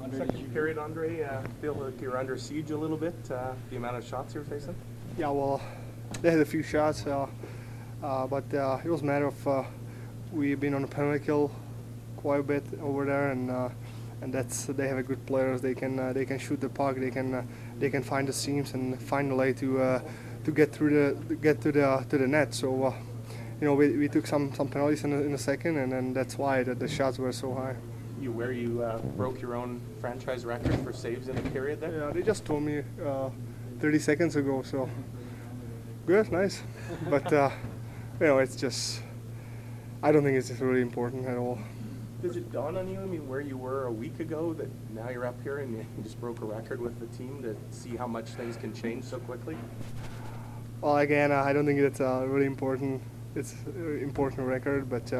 Second period, Andre, feel like you're under siege a little bit, the amount of shots you're facing? Yeah, well, they had a few shots, but it was a matter of we've been on the penalty kill quite a bit over there, and that's they have a good players. They can shoot the puck. They can find the seams and find a way to get to the net. So we took some penalties in the second, and then that's why the shots were so high. You broke your own franchise record for saves in a period there? Yeah, they just told me 30 seconds ago, so good, nice. But it's just, I don't think it's really important at all. Does it dawn on you, where you were a week ago, that now you're up here and you just broke a record with the team, to see how much things can change so quickly? Well, again, I don't think it's really important. It's an important record, but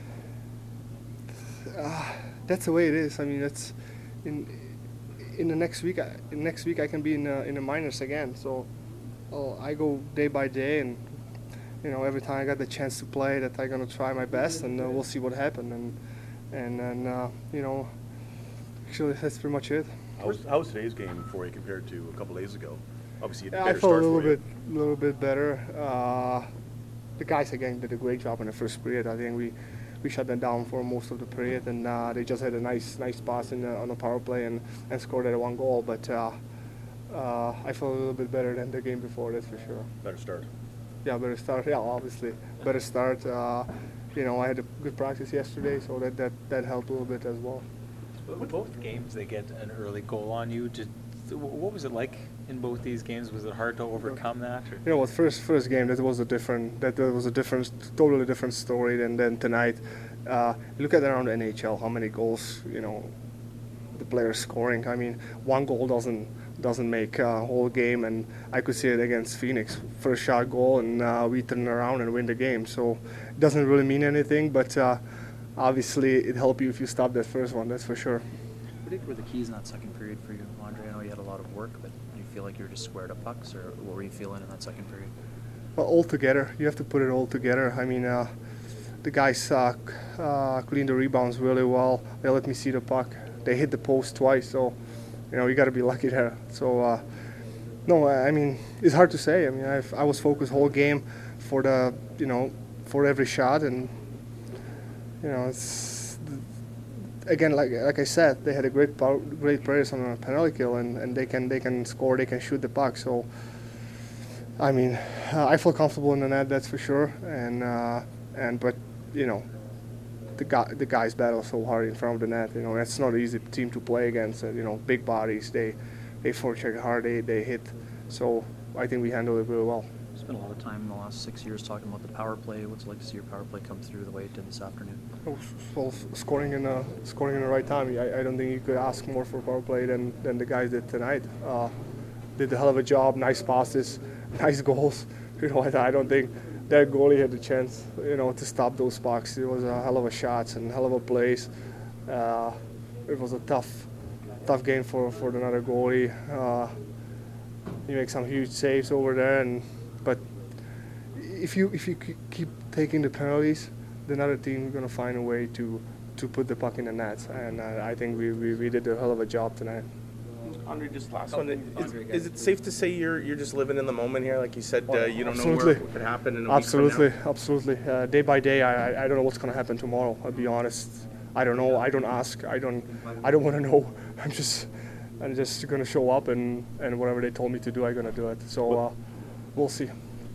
that's the way it is. I mean, it's in the next week. Next week I can be in the minors again. So I go day by day, and every time I got the chance to play, that I'm gonna try my best, and we'll see what happens. And actually that's pretty much it. How was today's game for you compared to a couple days ago? Obviously, you had a I better felt start a little bit better. The guys again did a great job in the first period. I think we shut them down for most of the period, and they just had a nice pass on the power play and scored that one goal. But I felt a little bit better than the game before, that's for sure. Better start. Yeah, better start. Yeah, obviously better start. I had a good practice yesterday, so that helped a little bit as well. With both games, they get an early goal on you. What was it like in both these games? Was it hard to overcome that? Or? First game that was a totally different story than tonight. Look at around the NHL, how many goals the players scoring. I mean, one goal doesn't make a whole game, and I could see it against Phoenix. First shot goal, and we turn around and win the game. So it doesn't really mean anything, but obviously it helped you if you stop that first one. That's for sure. What were the keys in that second period for you, Andre? I know you had a lot of work, but do you feel like you were just squared up pucks, or what were you feeling in that second period? Well, all together. You have to put it all together. I mean, the guys cleaned the rebounds really well. They let me see the puck. They hit the post twice, so you got to be lucky there. So no, I mean, it's hard to say. I mean, I was focused whole game for for every shot, and it's. Again, like I said, they had a great players on a penalty kill, and they can score, they can shoot the puck. So, I mean, I feel comfortable in the net, that's for sure. But the guys battle so hard in front of the net. It's not an easy team to play against. Big bodies, they forecheck hard, they hit. So I think we handle it really well. Spent a lot of time in the last 6 years talking about the power play. What's it like to see your power play come through the way it did this afternoon? Well, scoring in the right time. I don't think you could ask more for power play than the guys did tonight. Did a hell of a job. Nice passes, nice goals. I don't think that goalie had the chance, to stop those pucks. It was a hell of a shots and hell of a plays. It was a tough game for another goalie. He makes some huge saves over there, but if you keep taking the penalties, the other team is going to find a way to put the puck in the net, and I think we did a hell of a job tonight. Andre, just last one. Is it safe to say you're just living in the moment here? Like you said, you don't know what could happen in a week from now? Absolutely. Day by day, I don't know what's going to happen tomorrow. I'll be honest. I don't know. I don't ask. I don't want to know. I'm just going to show up, and whatever they told me to do, I'm going to do it. So we'll see.